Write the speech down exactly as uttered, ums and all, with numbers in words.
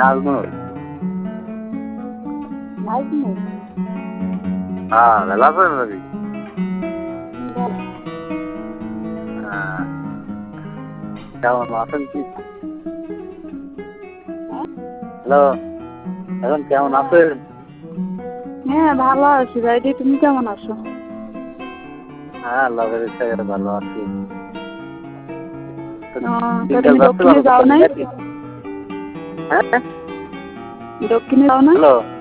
নাজমুল। নাজমুল? হ্যাঁ, ভালো আছেন নাকি? ভালো। হ্যাঁ, কেমন আছেন কি? হ্যালো, এখন কেমন আছেন? হ্যাঁ, ভালো আছি ভাইটি, তুমি কেমন আছো? হ্যাঁ, আল্লাহর ইচ্ছায় ভালো আছি। ও, তা তুমি দক্ষিণে যাও নাই? হ্যাঁ, দক্ষিণে যাও না? হ্যালো।